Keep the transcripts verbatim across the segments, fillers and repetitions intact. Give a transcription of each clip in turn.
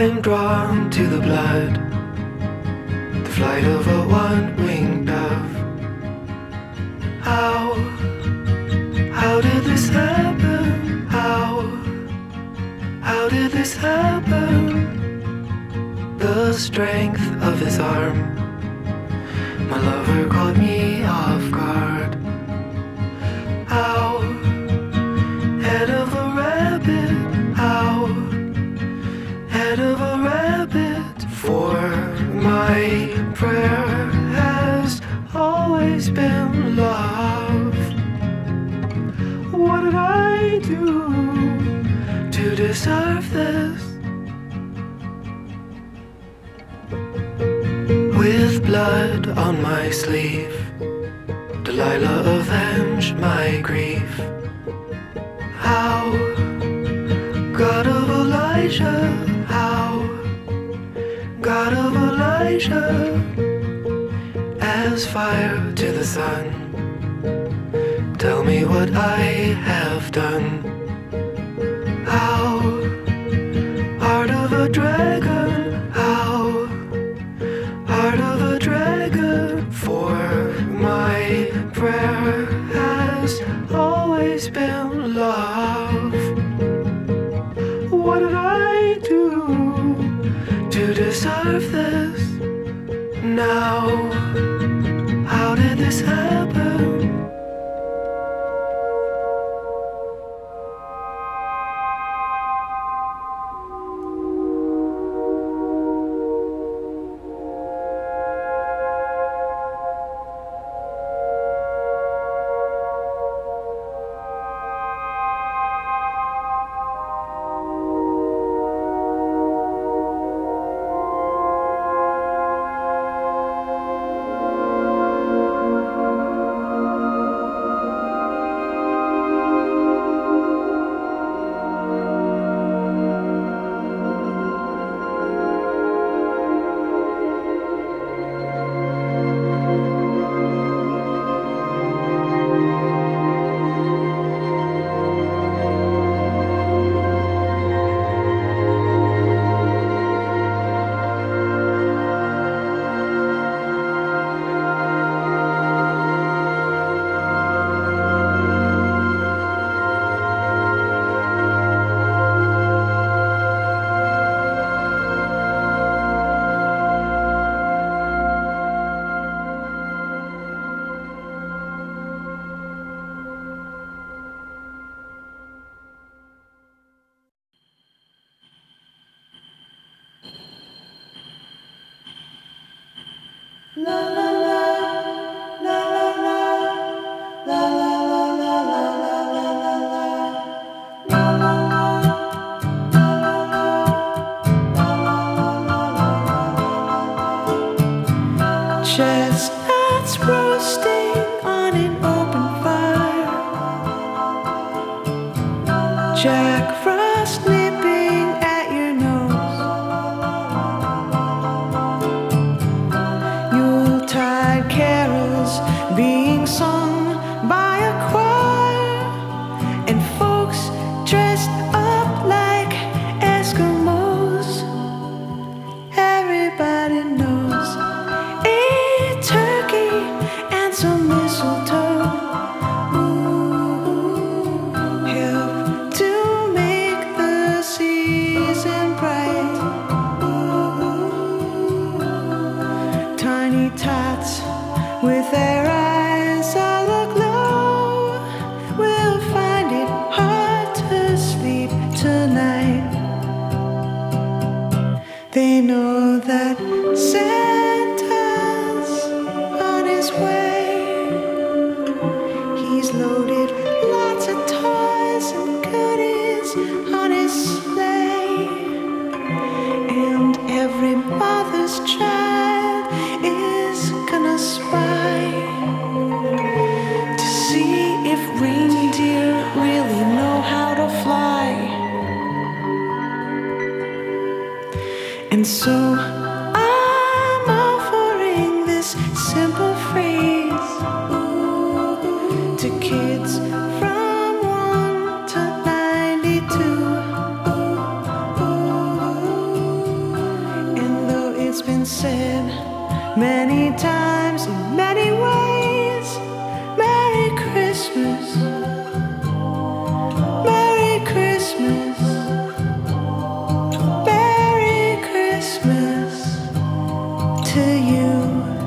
I'm drawn to the blood, the flight of a one-winged dove. How, how did this happen? How, how did this happen? The strength of his arm, my lover caught me off guard. How, head of a rabbit, how, head of a rabbit, for my prayer has always been love. What did I do to deserve this? With blood on my sleeve, Delilah, avenge my grief. How, God of Elijah, how, God of Elijah, as fire to the sun, tell me what I have done. How, heart of a dragon, how, heart of a dragon, for my prayer has always been love. What did I do to deserve this? Now, how did this happen? Chestnuts roasting on an open fire, Jack Frost nipping at your nose, Yuletide carols being sung by a choir, and folks dressed up like Eskimos. Everybody knows some mistletoe, ooh, help to make the season bright. Ooh, tiny tots with their eyes all aglow will find it hard to sleep tonight. They know that Santa's on his way. He's loaded lots of toys and goodies on his sleigh, and every mother's child is gonna spy to see if reindeer really know how to fly. And so I many times in many ways. Merry Christmas, Merry Christmas, Merry Christmas to you.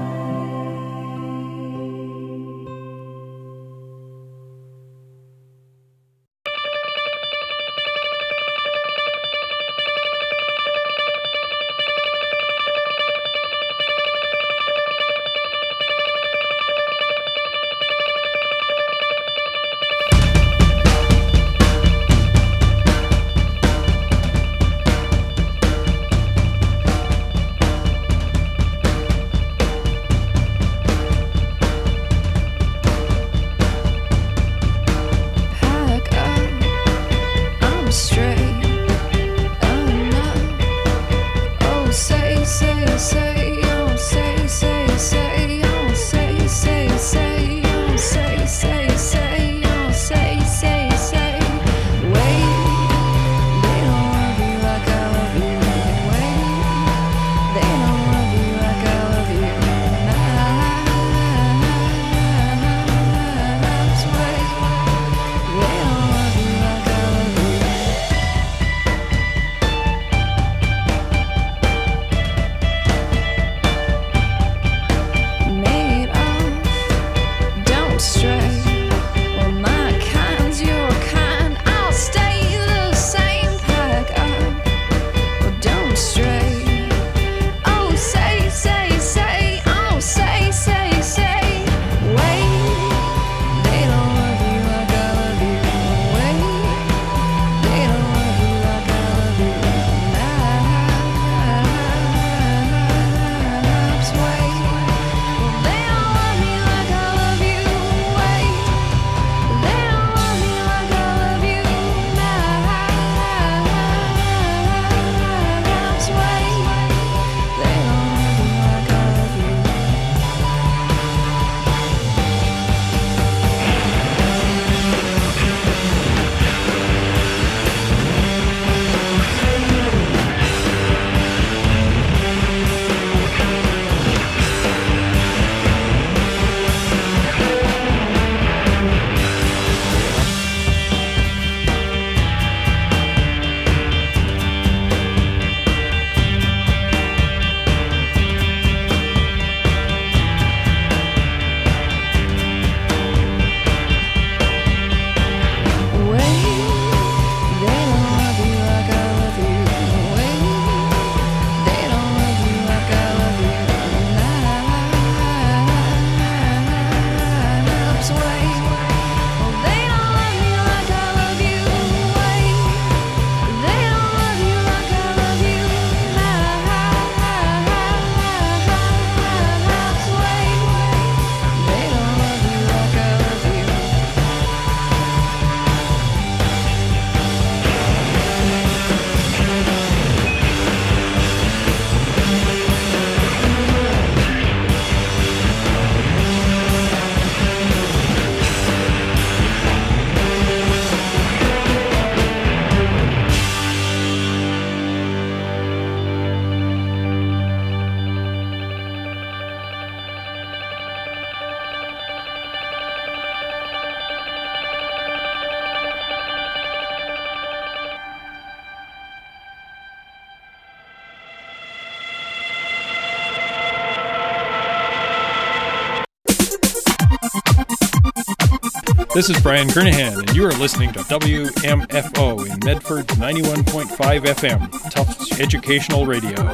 This is Brian Kernahan, and you are listening to W M F O in Medford's ninety-one point five F M, Tufts Educational Radio.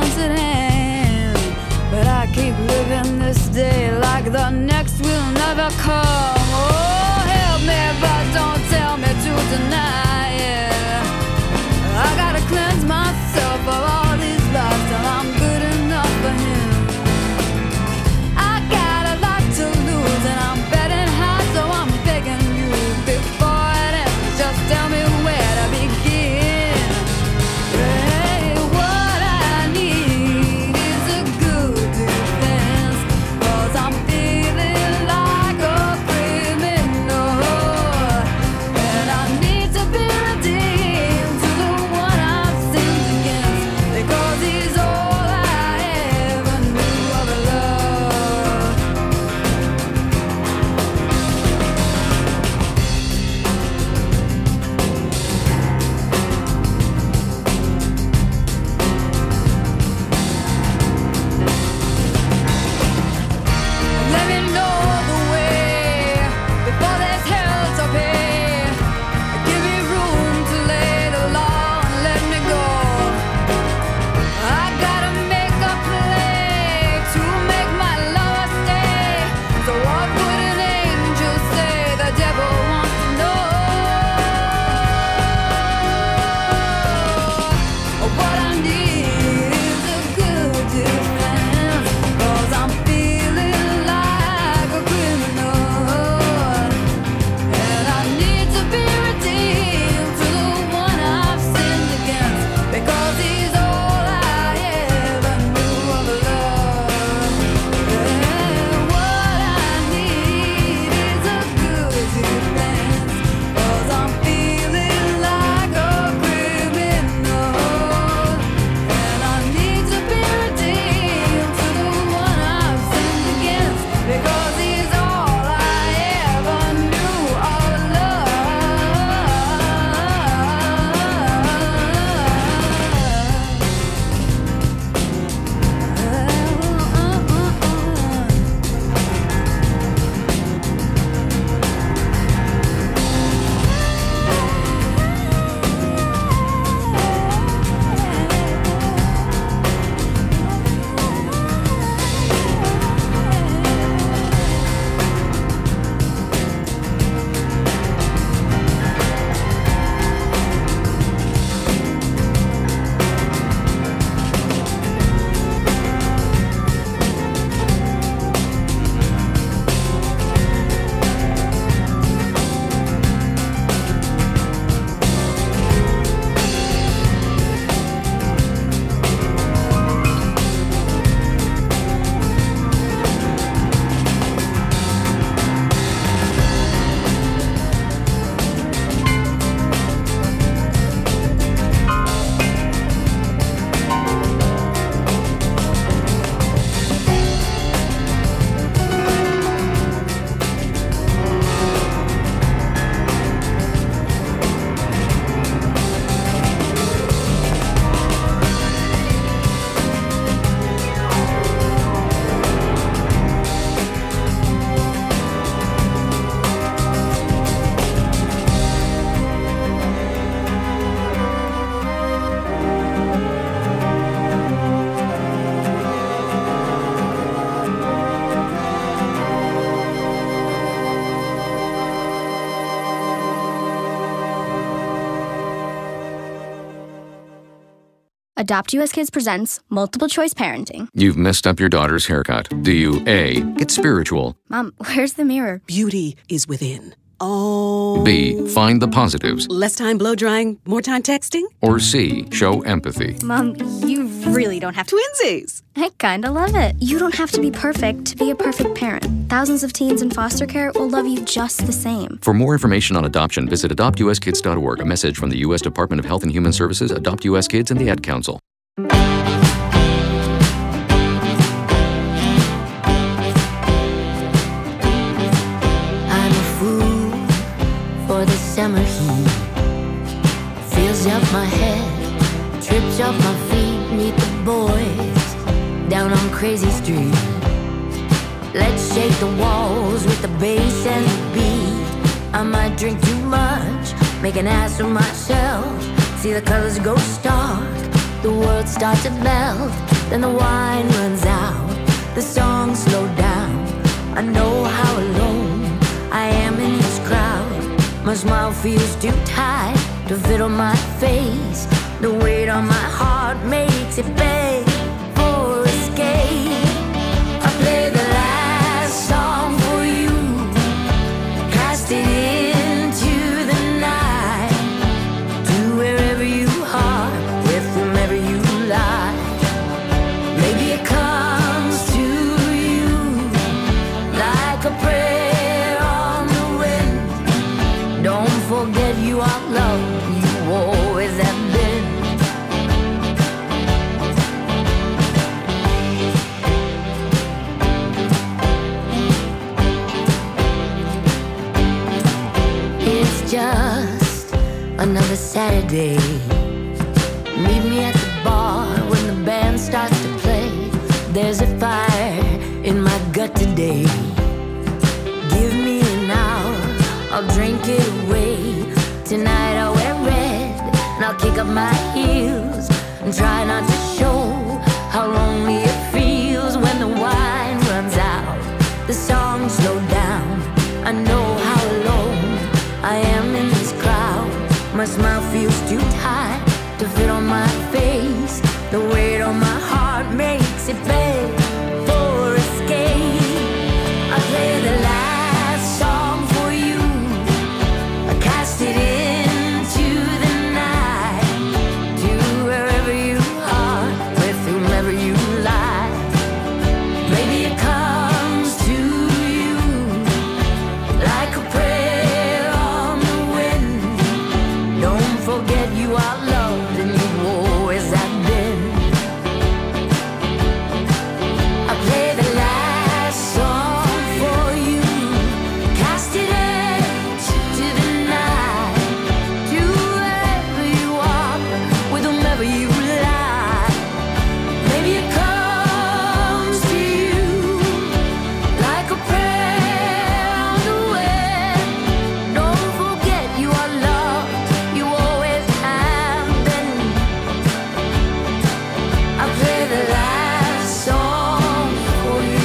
close at hand. But I keep living this day like the next will never come. Oh, help me, but don't tell me to deny it. I gotta cleanse myself of all these lies till I'm good enough for him. I got a lot to lose and I'm betting high, so I'm begging you before it ends, just tell me where to begin. Hey, what I need is a good defense, 'cause I'm feeling like a criminal, and I need to be redeemed to the one I've sinned against, because he's all I ever knew of love. Let me know the way before there's hell to pay. Give me room to lay the law and let me go. I gotta make a play to make my lover stay. So what would an angel say? The devil wants to know. What I need is a good defense, 'cause I'm feeling like a criminal, and I need to be redeemed to the one I've sinned against, because he's all I ever knew of love. And what I need is a good defense, 'cause I'm feeling like a criminal, and I need to be redeemed to the one I've sinned against, because he's all I ever knew of Adopt U S Kids presents Multiple Choice Parenting. You've messed up your daughter's haircut. Do you A, get spiritual? Mom, where's the mirror? Beauty is within. Oh. B, find the positives? Less time blow drying, more time texting? Or C, show empathy? Mom, you really don't have to. Twinsies! I kinda love it. You don't have to be perfect to be a perfect parent. Thousands of teens in foster care will love you just the same. For more information on adoption, visit adopt u s kids dot org. A message from the U S Department of Health and Human Services, Adopt U S Kids, and the Ad Council. I'm a fool for the summer heat. Fills up my head, trips off my feet. Meet the boys down on Crazy Street. Let's shake the walls with the bass and the beat. I might drink too much, make an ass of myself. See the colors go stark, the world starts to melt. smile feels too tight to fit on my face. The weight on my heart makes it beg for escape. I play the last song for you, cast it into the night, to wherever you are, with whomever you lie. Maybe it comes to you like a prayer on the wind. Don't forget you are loved, you always have been. It's just another Saturday. Meet me at the bar when the band starts to play. There's a fire in my gut today. Give me an hour, I'll drink it away. Tonight I'll wear red and I'll kick up my heels and try not to show how lonely it feels when the wine runs out. The songs slow down. I know how alone I am in this crowd. My smile feels too tight to fit on my face. The weight on my heart makes it beg for escape. I play the last song for you, I cast it into the night, to wherever you are, with whomever you lie. Maybe it comes to you like a prayer on the wind. Don't forget you are loved and you always have been. I play the last song for you, cast it into the night, to wherever you are, with whomever you lie. Maybe it comes to you like a prayer on the wind. Don't forget you are loved, you always have been. I play the last song for you.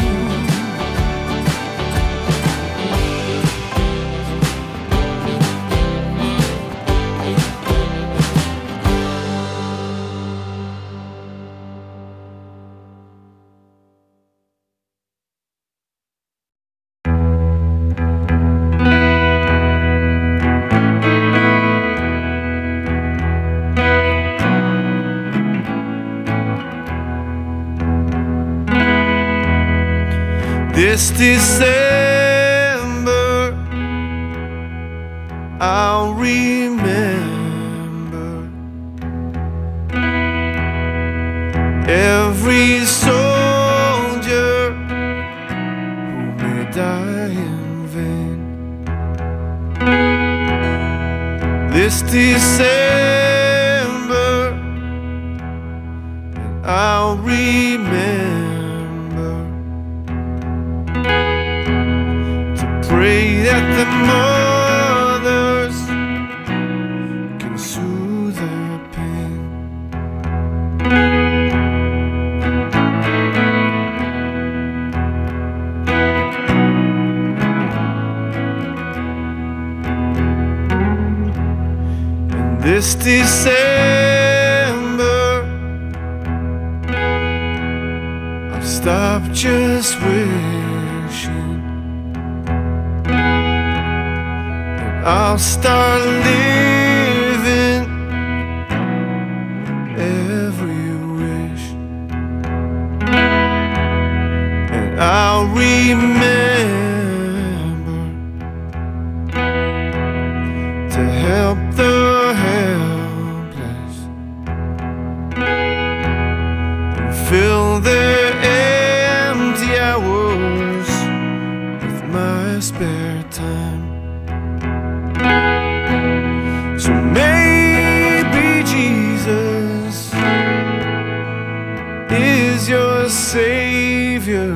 This December I'll remember every soldier who may die in vain. This December I'll remember to pray that the mothers can soothe their pain. And this December I'll stop just wishing, and I'll start living every wish, and I'll remember to help the helpless and fill their empty hours with my spare time. So maybe Jesus is your Savior.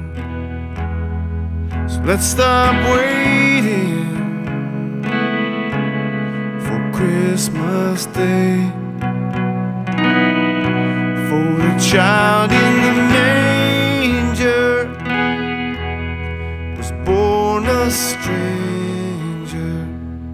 So let's stop waiting for Christmas Day, for the child in the manger was born a stranger.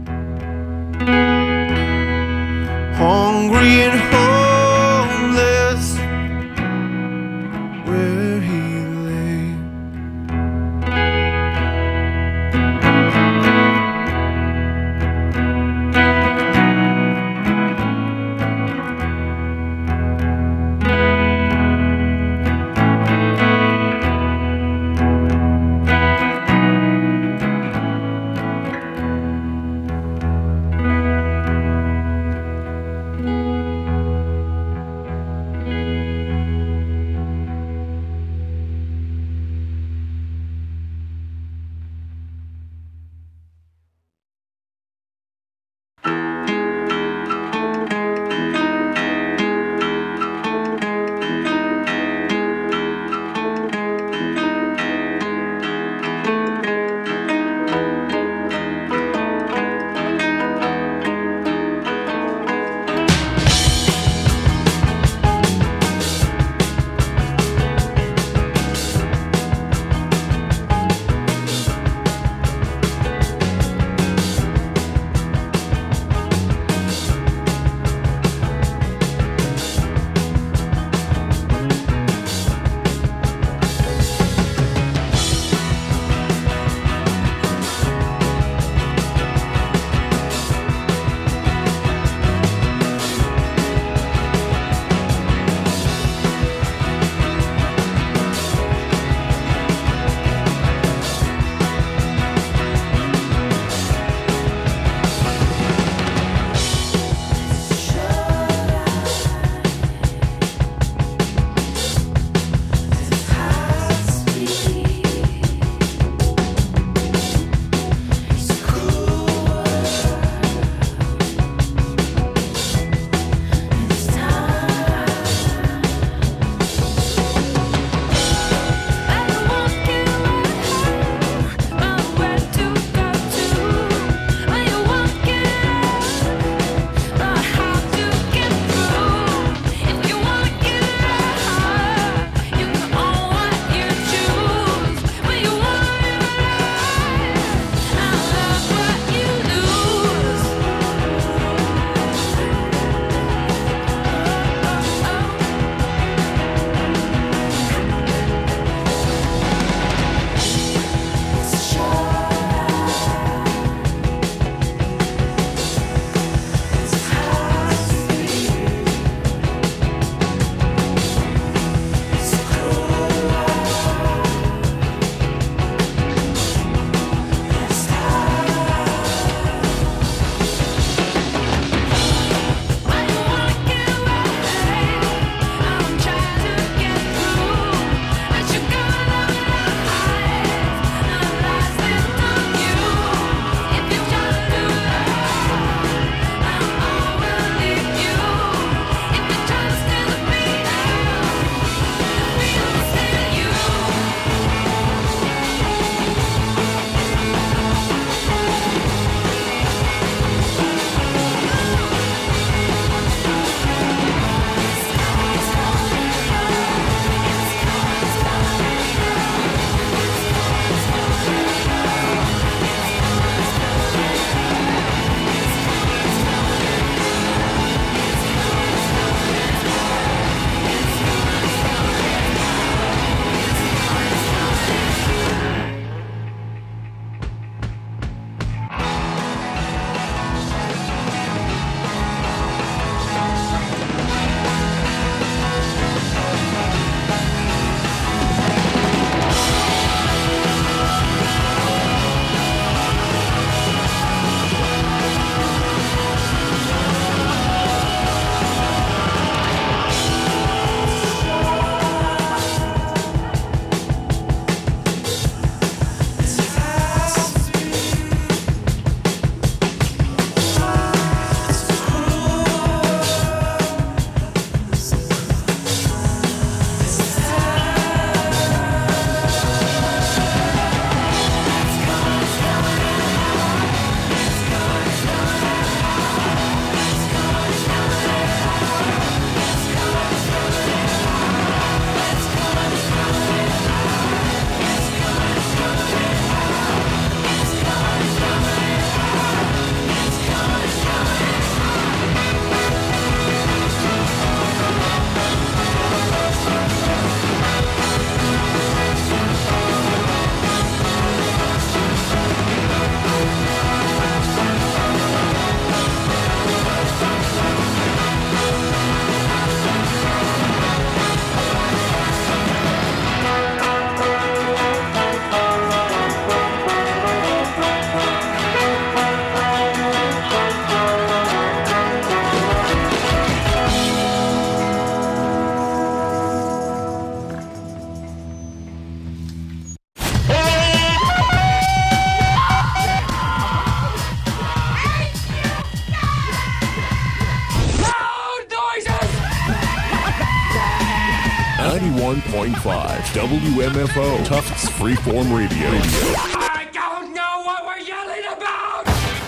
ninety-one point five W M F O, Tufts Freeform Radio. I don't know what we're yelling about!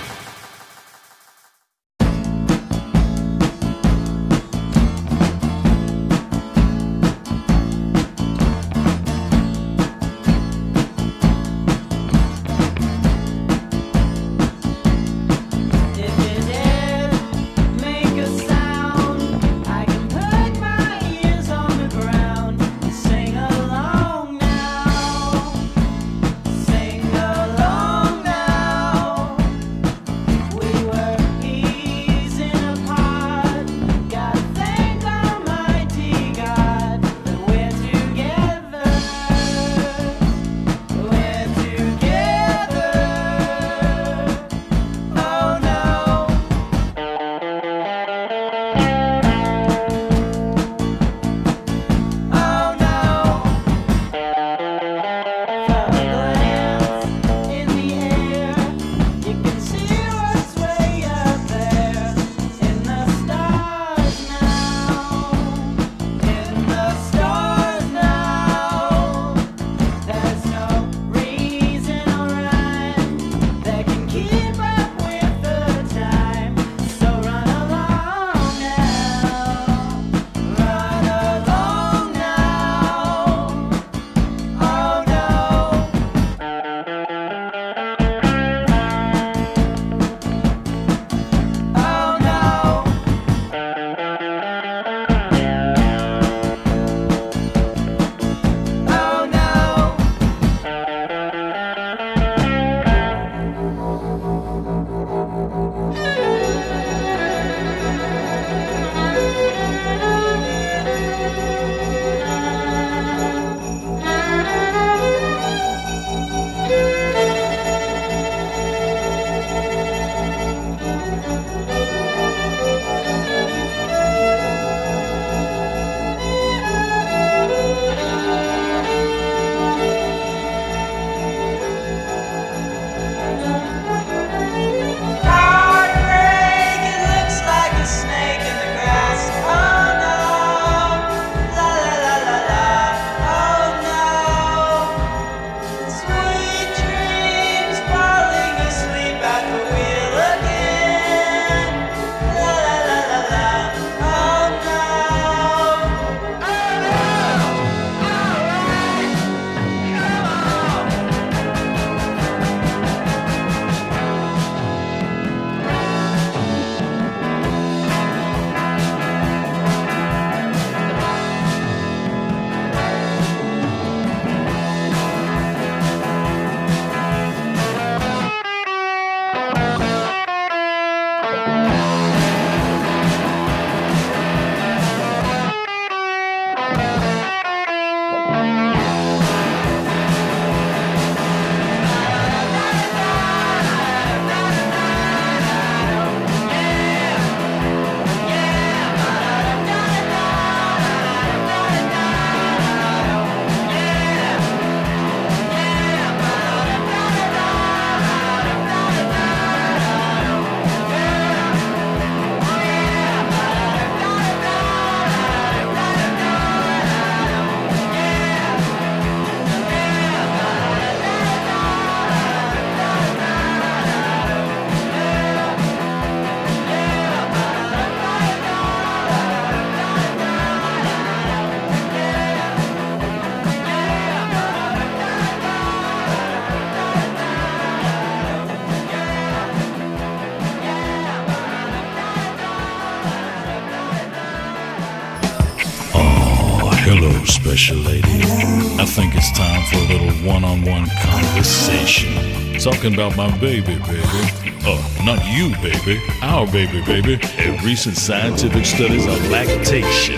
Hello, special lady. I think it's time for a little one-on-one conversation. Talking about my baby, baby. Oh, not you, baby. Our baby, baby. And recent scientific studies of lactation.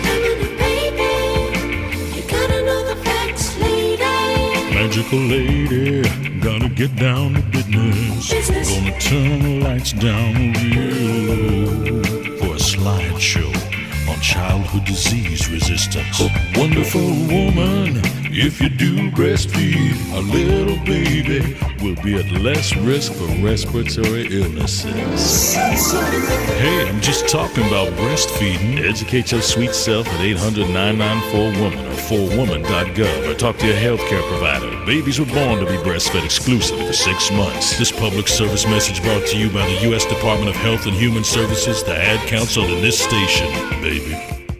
Magical lady, gotta get down to business. business. Gonna turn the lights down real low for a slideshow on childhood disease resistance. Wonderful woman, If you do breastfeed, a little baby will be at less risk for respiratory illnesses. Hey, I'm just talking about breastfeeding. Educate your sweet self at eight hundred, nine nine four, woman or four woman dot gov or talk to your healthcare provider. Babies were born to be breastfed exclusively for six months. This public service message brought to you by the U S Department of Health and Human Services, the Ad Council, and this station, baby.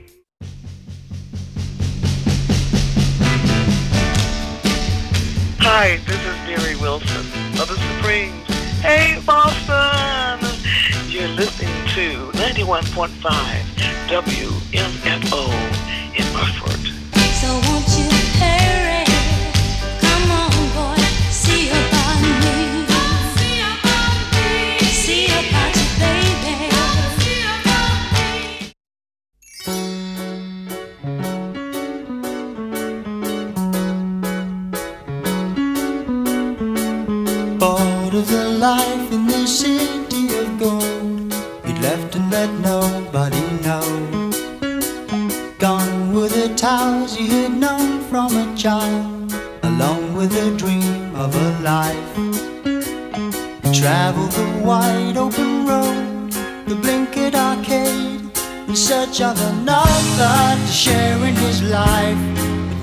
Hi, this is Mary Wilson of the Supremes. Hey, Boston! You're listening to ninety-one point five W M F O in Marford. So won't you hurry? Come on, boy, see about me. See about me. See about you, baby. See about me. Bored of the life in the city of gold, he'd left and let nobody know. Gone were the towers he had known from a child, along with the dream of a life. He travelled the wide open road, the blinkered arcade, in search of another to share in his life. But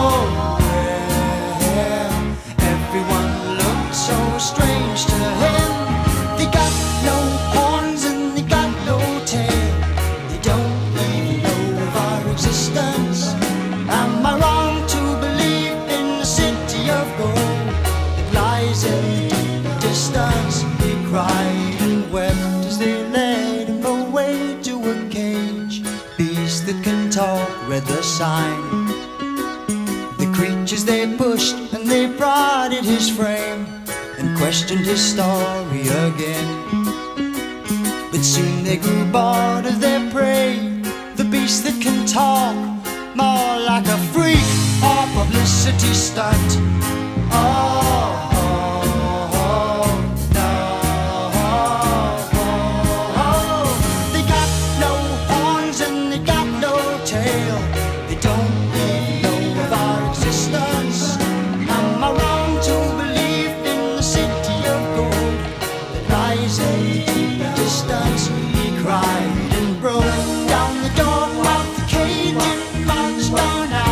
nowhere, everyone looked so strange to him. They got no horns and they got no tail. They don't even know of our existence. Am I wrong to believe in the city of gold that lies in the deep distance? He cried and wept as they led him away to a cage. Beast that can talk read the sign. The creatures they pushed and they prodded his frame and questioned his story again. But soon they grew bored of their prey, the beast that can talk, more like a freak or publicity stunt. Oh, oh, oh, no, oh, oh. They got no horns and they got no tail. They don't even know of our existence. Am I wrong to believe in the city of gold that lies in the deep distance? He cried and broke down the door of the cage and marched on out.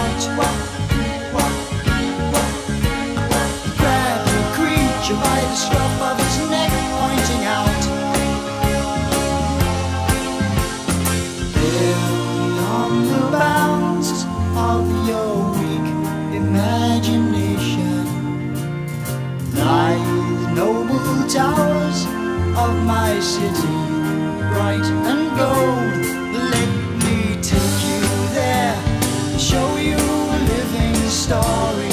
He grabbed the creature by the scruff of his neck, pointing out, beyond the bounds of your weak imagination lie the noble towers of my city, bright and gold. Let me take you there, show you a living story.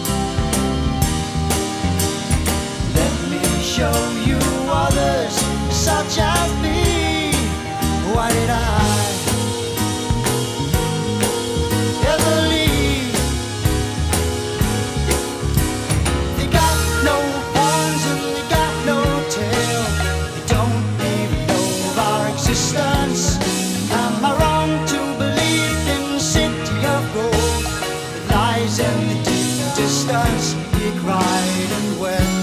Let me show you others such as me. Why did I ever leave? They got no horns and they got no tail. They don't even know of our existence. Am I wrong to believe in the city of gold that lies in the deep distance? He cried and wept.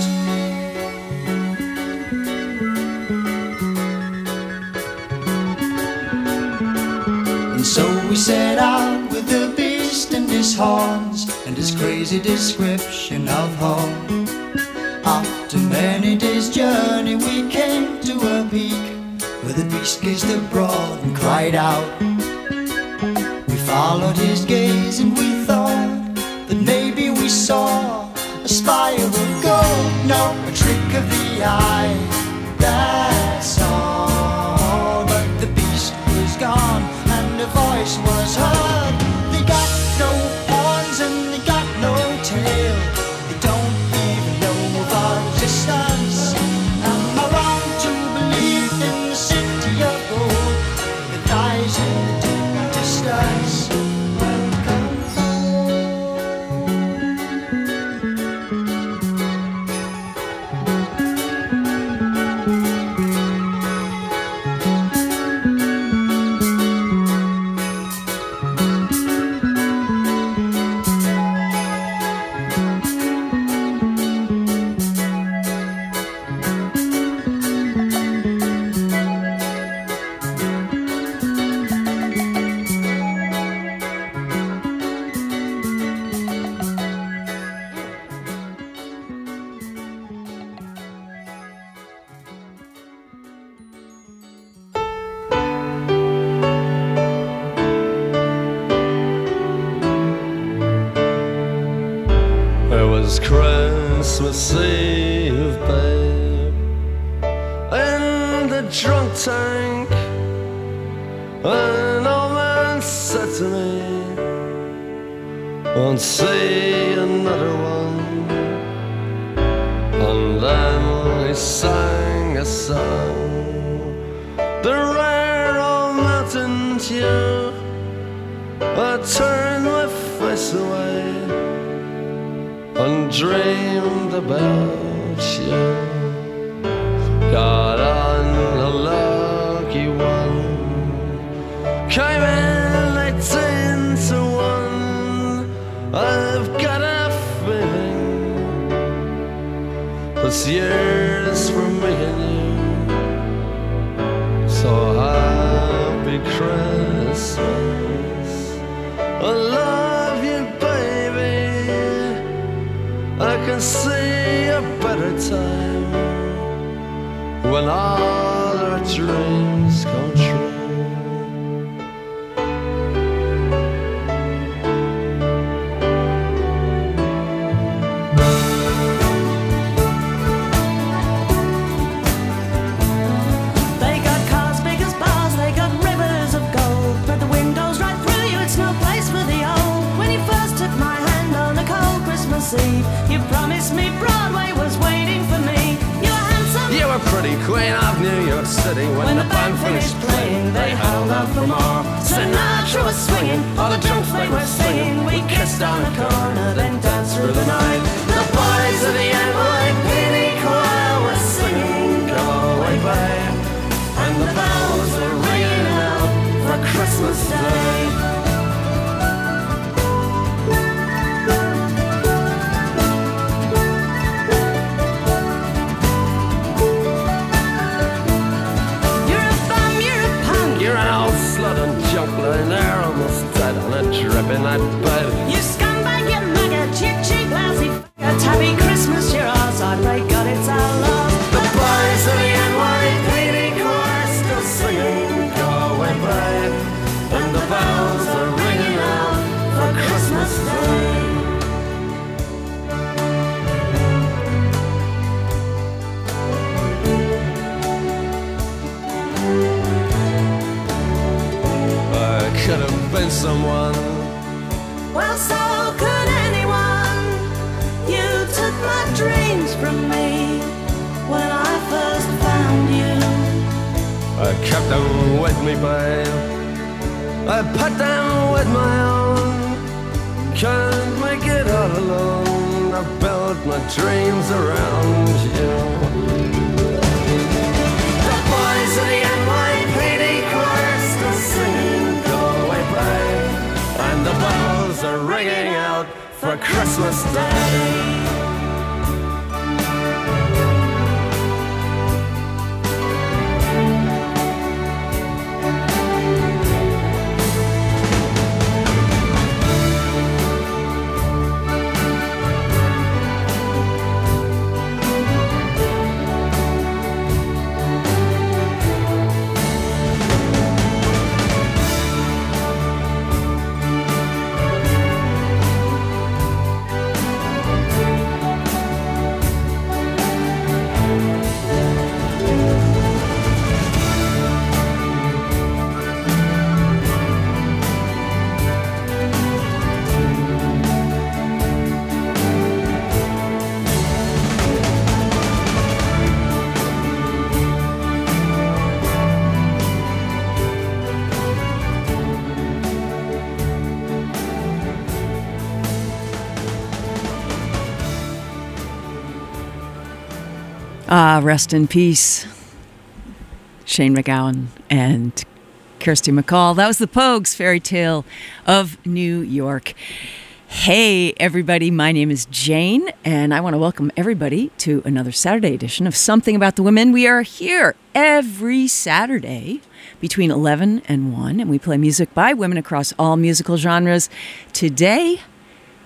And so we set out with the beast and his horns and his crazy description of home. After many days' journey we came to a peak where the beast gazed abroad and cried out. We followed his gaze and we thought that maybe we saw a spire of gold. No, a trick of the eye, that's all. But the beast was gone and a voice was heard. They got no horns and they got no tail. They don't even know of our existence. Am I wrong to believe in the city of gold that lies in the deep distance? was Christmas Eve, babe, in the drunk tank. An old man said to me, won't see another one. And then he sang a song, the rare old mountain tune. I turned my face away and dreamed about you. Got on a lucky one, came in eighteen to one. I've got a feeling this year's for me and you. So happy Christmas, I love you, baby. I can see a better time when all our dreams come true. They got cars big as bars, they got rivers of gold, but the windows right through you, it's no place for the old. When you first took my hand on a cold Christmas Eve, you promised me Broadway was waiting for me. You were handsome, You were pretty queen of New York City. When, when the the band band finished finished playing, they held out for more. Sinatra was swinging, all the drunks they were singing. We kissed on the corner, then danced through the night. The boys of the N Y P D choir were singing, go away, babe. And the bells were ringing out for Christmas Day. You're an old slut and junk lying there almost dead on a dripping night bed. You scumbag, you maggot, you cheap, lousy f***er. Happy Christmas, you're ours, I pray God it's our loss. The boys of the N Y P D choir still singing, go away, babe. And the bells are ringing out for Christmas Day. I could have been someone. Well, so could anyone. You took my dreams from me when I first found you. I kept them with me, babe. I put them with my own. Can't make it all alone. I built my dreams around you. The boys of the N Y P D choir still singing, go away, babe. And the bells are ringing out for Christmas Day. Ah, rest in peace, Shane MacGowan and Kirsty MacColl. That was the Pogues' Fairy Tale of New York. Hey, everybody, my name is Jane, and I want to welcome everybody to another Saturday edition of Something About the Women. We are here every Saturday between eleven and one, and we play music by women across all musical genres. Today,